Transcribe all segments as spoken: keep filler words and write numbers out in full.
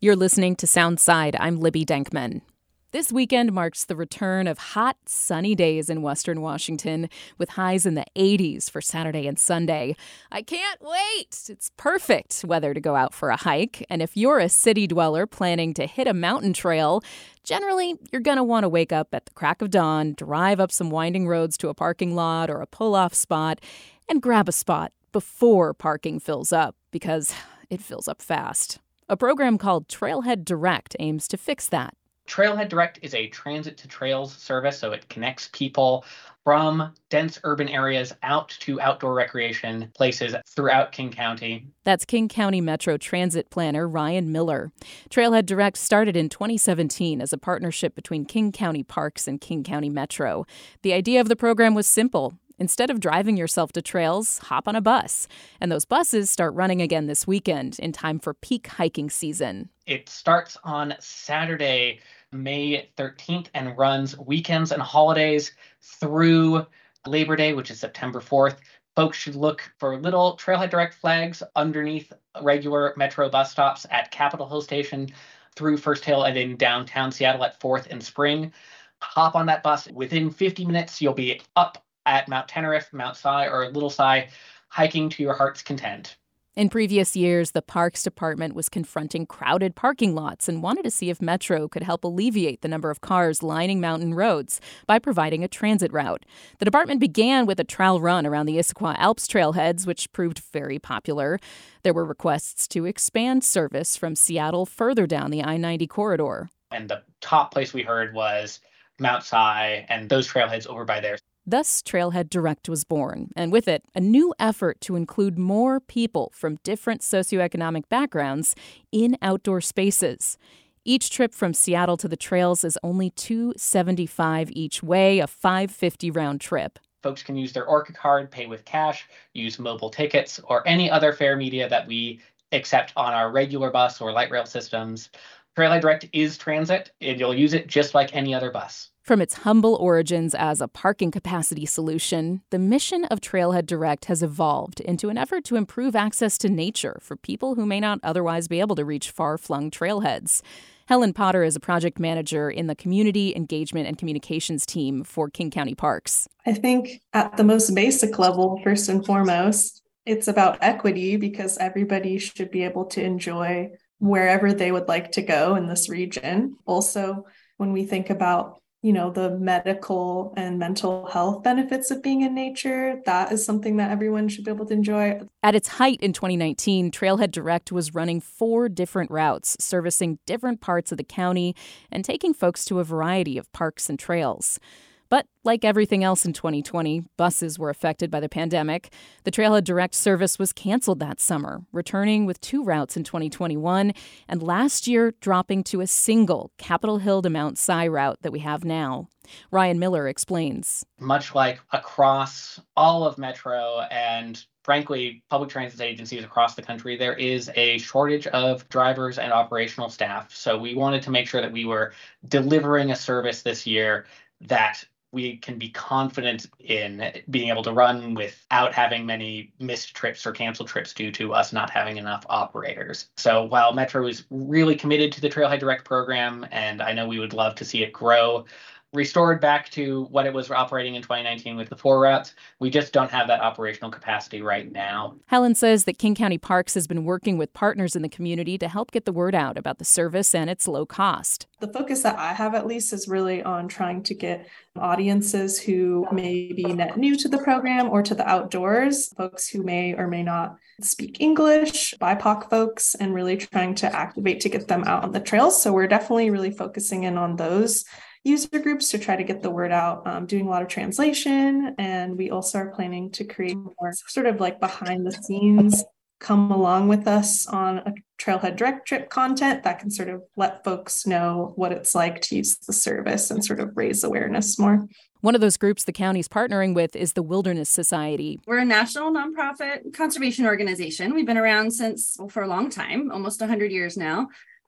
You're listening to Soundside. I'm Libby Denkman. This weekend marks the return of hot, sunny days in Western Washington, with highs in the eighties for Saturday and Sunday. I can't wait! It's perfect weather to go out for a hike, and if you're a city dweller planning to hit a mountain trail, generally you're going to want to wake up at the crack of dawn, drive up some winding roads to a parking lot or a pull-off spot, and grab a spot before parking fills up, because it fills up fast. A program called Trailhead Direct aims to fix that. Trailhead Direct is a transit to trails service, so it connects people from dense urban areas out to outdoor recreation places throughout King County. That's King County Metro Transit Planner Ryan Miller. Trailhead Direct started in twenty seventeen as a partnership between King County Parks and King County Metro. The idea of the program was simple. Instead of driving yourself to trails, hop on a bus. And those buses start running again this weekend in time for peak hiking season. It starts on Saturday, May thirteenth, and runs weekends and holidays through Labor Day, which is September fourth. Folks should look for little Trailhead Direct flags underneath regular Metro bus stops at Capitol Hill Station, through First Hill, and in downtown Seattle at fourth and Spring. Hop on that bus. Within fifty minutes, you'll be up at Mount Tenerife, Mount Si, or Little Si, hiking to your heart's content. In previous years, the Parks Department was confronting crowded parking lots and wanted to see if Metro could help alleviate the number of cars lining mountain roads by providing a transit route. The department began with a trial run around the Issaquah Alps trailheads, which proved very popular. There were requests to expand service from Seattle further down the I ninety corridor. And the top place we heard was Mount Si and those trailheads over by there. Thus, Trailhead Direct was born, and with it, a new effort to include more people from different socioeconomic backgrounds in outdoor spaces. Each trip from Seattle to the trails is only two dollars and seventy-five cents each way, a five dollars and fifty cents round trip. Folks can use their Orca card, pay with cash, use mobile tickets, or any other fare media that we accept on our regular bus or light rail systems. Trailhead Direct is transit, and you'll use it just like any other bus. From its humble origins as a parking capacity solution, the mission of Trailhead Direct has evolved into an effort to improve access to nature for people who may not otherwise be able to reach far-flung trailheads. Helen Potter is a project manager in the Community Engagement and Communications team for King County Parks. I think at the most basic level, first and foremost, it's about equity, because everybody should be able to enjoy wherever they would like to go in this region. Also, when we think about you know, the medical and mental health benefits of being in nature, that is something that everyone should be able to enjoy. At its height in twenty nineteen, Trailhead Direct was running four different routes, servicing different parts of the county and taking folks to a variety of parks and trails. But like everything else in twenty twenty, buses were affected by the pandemic. The Trailhead Direct service was canceled that summer, returning with two routes in twenty twenty-one, and last year dropping to a single Capitol Hill to Mount Si route that we have now. Ryan Miller explains. Much like across all of Metro and, frankly, public transit agencies across the country, there is a shortage of drivers and operational staff. So we wanted to make sure that we were delivering a service this year that we can be confident in being able to run without having many missed trips or canceled trips due to us not having enough operators. So while Metro is really committed to the Trailhead Direct program, and I know we would love to see it grow, restored back to what it was operating in twenty nineteen with the four routes, we just don't have that operational capacity right now. Helen says that King County Parks has been working with partners in the community to help get the word out about the service and its low cost. The focus that I have, at least, is really on trying to get audiences who may be net new to the program or to the outdoors, folks who may or may not speak English, B I P O C folks, and really trying to activate to get them out on the trails. So we're definitely really focusing in on those user groups to try to get the word out, um, doing a lot of translation. And we also are planning to create more sort of like behind the scenes, come along with us on a Trailhead Direct trip content that can sort of let folks know what it's like to use the service and sort of raise awareness more. One of those groups the county's partnering with is the Wilderness Society. We're a national nonprofit conservation organization. We've been around since, well, for a long time, almost one hundred years now.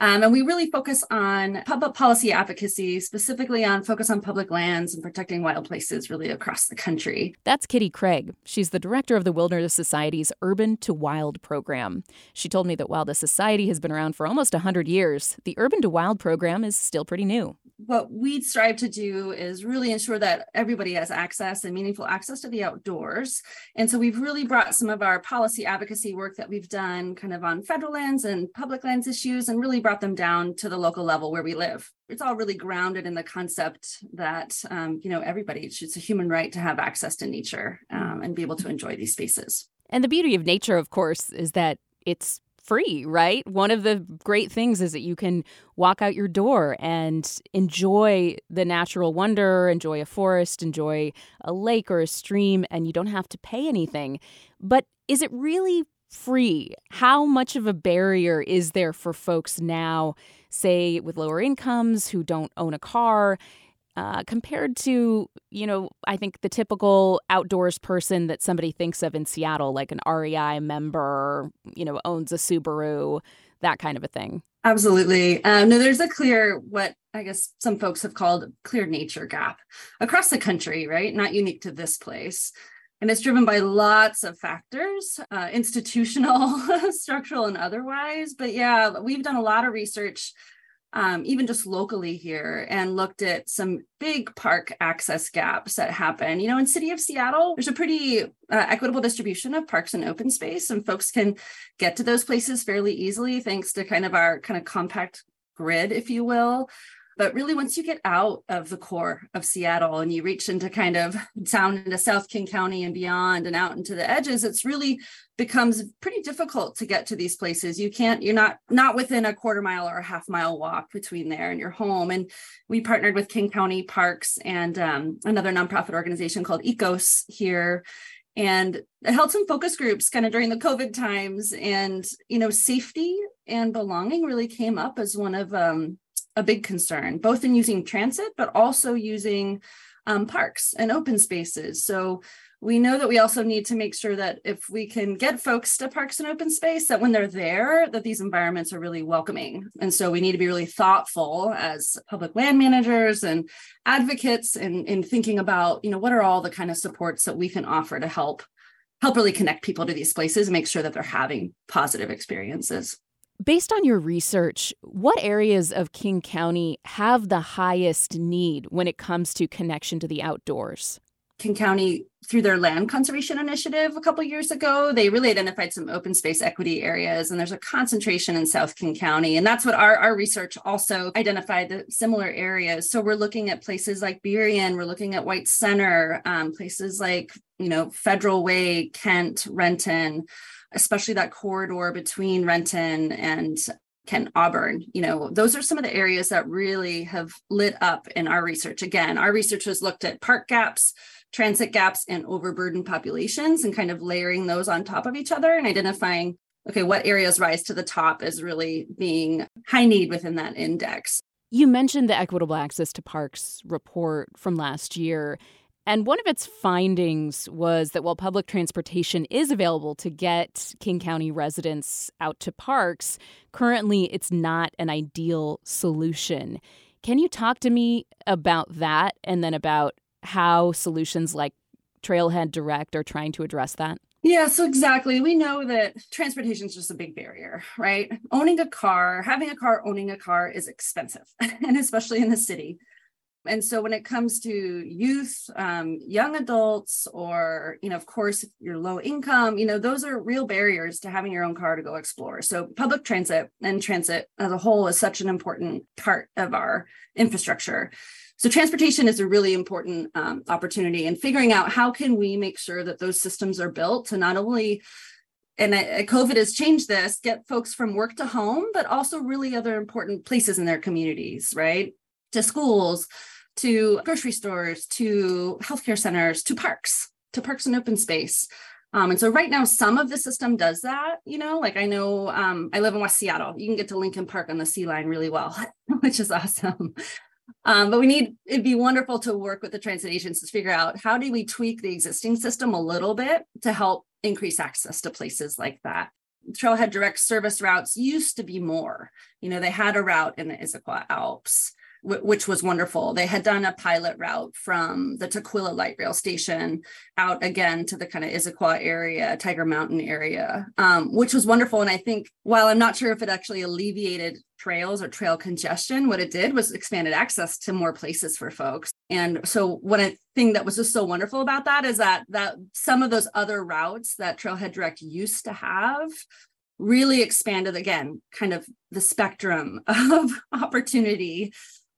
Um, and we really focus on public policy advocacy, specifically on focus on public lands and protecting wild places really across the country. That's Kitty Craig. She's the director of the Wilderness Society's Urban to Wild program. She told me that while the society has been around for almost one hundred years, the Urban to Wild program is still pretty new. What we strive to do is really ensure that everybody has access and meaningful access to the outdoors. And so we've really brought some of our policy advocacy work that we've done kind of on federal lands and public lands issues and really brought them down to the local level where we live. It's all really grounded in the concept that, um, you know, everybody, it's a human right to have access to nature um, and be able to enjoy these spaces. And the beauty of nature, of course, is that it's free, right? One of the great things is that you can walk out your door and enjoy the natural wonder, enjoy a forest, enjoy a lake or a stream, and you don't have to pay anything. But is it really free? How much of a barrier is there for folks now, say, with lower incomes who don't own a car, Uh, compared to, you know, I think the typical outdoors person that somebody thinks of in Seattle, like an R E I member, you know, owns a Subaru, that kind of a thing? Absolutely. Um, no, there's a clear, what I guess some folks have called clear nature gap across the country, right? Not unique to this place. And it's driven by lots of factors, uh, institutional, structural, and otherwise. But yeah, we've done a lot of research Um, even just locally here, and looked at some big park access gaps that happen. You know, in City of Seattle, there's a pretty uh, equitable distribution of parks and open space, and folks can get to those places fairly easily thanks to kind of our kind of compact grid, if you will. But really, once you get out of the core of Seattle and you reach into kind of down into South King County and beyond and out into the edges, it's really becomes pretty difficult to get to these places. You can't, you're not, not within a quarter mile or a half mile walk between there and your home. And we partnered with King County Parks and um, another nonprofit organization called Ecos here, and held some focus groups kind of during the COVID times. And, you know, safety and belonging really came up as one of um, a big concern, both in using transit, but also using um, parks and open spaces. So we know that we also need to make sure that if we can get folks to parks and open space, that when they're there, that these environments are really welcoming. And so we need to be really thoughtful as public land managers and advocates in, in thinking about, you know, what are all the kind of supports that we can offer to help, help really connect people to these places and make sure that they're having positive experiences. Based on your research, what areas of King County have the highest need when it comes to connection to the outdoors? King County, through their land conservation initiative a couple years ago, they really identified some open space equity areas, and there's a concentration in South King County. And that's what our, our research also identified, the similar areas. So we're looking at places like Burien, we're looking at White Center, um, places like, you know, Federal Way, Kent, Renton, especially that corridor between Renton and Kent Auburn. You know, those are some of the areas that really have lit up in our research. Again, our research has looked at park gaps, transit gaps, and overburdened populations, and kind of layering those on top of each other and identifying, okay, what areas rise to the top as really being high need within that index. You mentioned the Equitable Access to Parks report from last year. And one of its findings was that while public transportation is available to get King County residents out to parks, currently it's not an ideal solution. Can you talk to me about that, and then about how solutions like Trailhead Direct are trying to address that? Yeah, so exactly. We know that transportation is just a big barrier, right? Owning a car, having a car, owning a car is expensive, and especially in the city. And so when it comes to youth, um, young adults, or, you know, of course, if you're low income, you know, those are real barriers to having your own car to go explore. So public transit and transit as a whole is such an important part of our infrastructure. So transportation is a really important um, opportunity, and figuring out how can we make sure that those systems are built to not only, and I, COVID has changed this, get folks from work to home, but also really other important places in their communities, right? To schools, to grocery stores, to healthcare centers, to parks, to parks and open space. Um, and so right now, some of the system does that, you know, like I know um, I live in West Seattle. You can get to Lincoln Park on the Sea Line really well, which is awesome. Um, but we need, it'd be wonderful to work with the transit agencies to figure out how do we tweak the existing system a little bit to help increase access to places like that. Trailhead Direct service routes used to be more. You know, they had a route in the Issaquah Alps, which was wonderful. They had done a pilot route from the Tukwila Light Rail Station out again to the kind of Issaquah area, Tiger Mountain area, um, which was wonderful. And I think while I'm not sure if it actually alleviated trails or trail congestion, what it did was expanded access to more places for folks. And so one thing that was just so wonderful about that is that that some of those other routes that Trailhead Direct used to have really expanded, again, kind of the spectrum of opportunity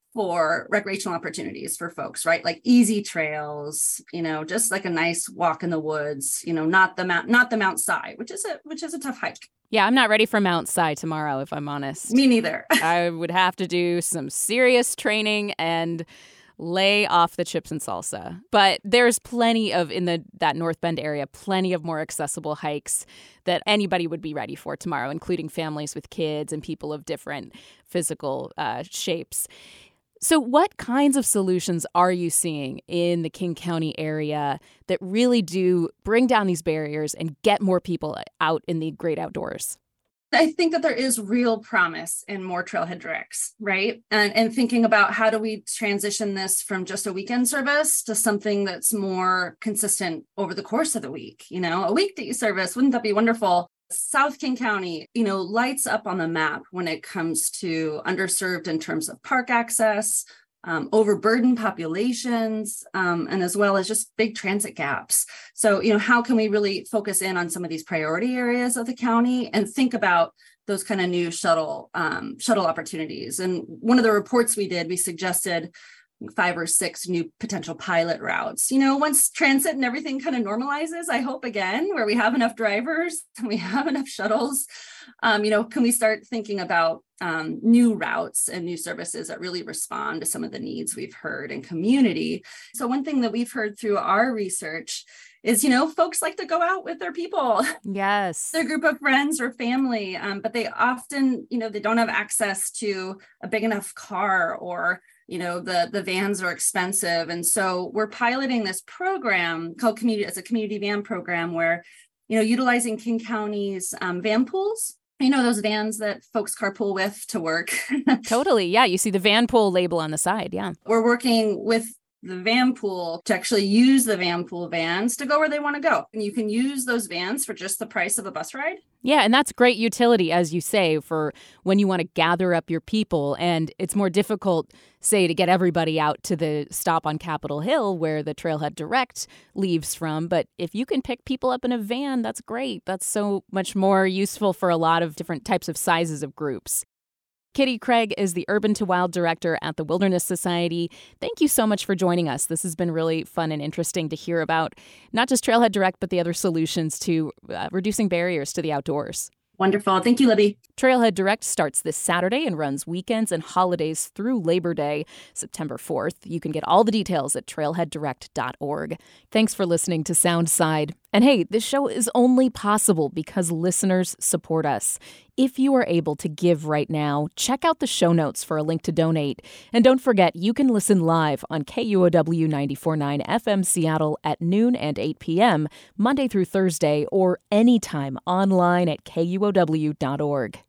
for recreational opportunities for folks, right? Like easy trails, you know, just like a nice walk in the woods, you know, not the mount, not the Mount Si, which is a which is a tough hike. Yeah, I'm not ready for Mount Si tomorrow, if I'm honest. Me neither. I would have to do some serious training and lay off the chips and salsa. But there's plenty of, in the that North Bend area, plenty of more accessible hikes that anybody would be ready for tomorrow, including families with kids and people of different physical uh, shapes. So what kinds of solutions are you seeing in the King County area that really do bring down these barriers and get more people out in the great outdoors? I think that there is real promise in more Trailhead Directs, right? And, and thinking about how do we transition this from just a weekend service to something that's more consistent over the course of the week, you know, a weekday service, wouldn't that be wonderful? South King County, you know, lights up on the map when it comes to underserved in terms of park access, um, overburdened populations, um, and as well as just big transit gaps. So, you know, how can we really focus in on some of these priority areas of the county and think about those kind of new shuttle um, shuttle opportunities? And one of the reports we did, we suggested five or six new potential pilot routes. You know, once transit and everything kind of normalizes, I hope again, where we have enough drivers and we have enough shuttles, um, you know, can we start thinking about um, new routes and new services that really respond to some of the needs we've heard in community? So one thing that we've heard through our research is, you know, folks like to go out with their people. Yes. Their group of friends or family, um, but they often, you know, they don't have access to a big enough car, or you know, the, the vans are expensive. And so we're piloting this program called community as a community van program where, you know, utilizing King County's um, van pools, you know, those vans that folks carpool with to work. Totally. Yeah. You see the van pool label on the side. Yeah. We're working with the van pool to actually use the van pool vans to go where they want to go. And you can use those vans for just the price of a bus ride. Yeah, and that's great utility, as you say, for when you want to gather up your people. And it's more difficult, say, to get everybody out to the stop on Capitol Hill where the Trailhead Direct leaves from. But if you can pick people up in a van, that's great. That's so much more useful for a lot of different types of sizes of groups. Kitty Craig is the Urban to Wild Director at the Wilderness Society. Thank you so much for joining us. This has been really fun and interesting to hear about not just Trailhead Direct, but the other solutions to uh, reducing barriers to the outdoors. Wonderful. Thank you, Libby. Trailhead Direct starts this Saturday and runs weekends and holidays through Labor Day, September fourth. You can get all the details at trailhead direct dot org. Thanks for listening to Soundside. And hey, this show is only possible because listeners support us. If you are able to give right now, check out the show notes for a link to donate. And don't forget, you can listen live on K U O W ninety-four point nine F M Seattle at noon and eight p.m., Monday through Thursday, or anytime online at K U O W dot org.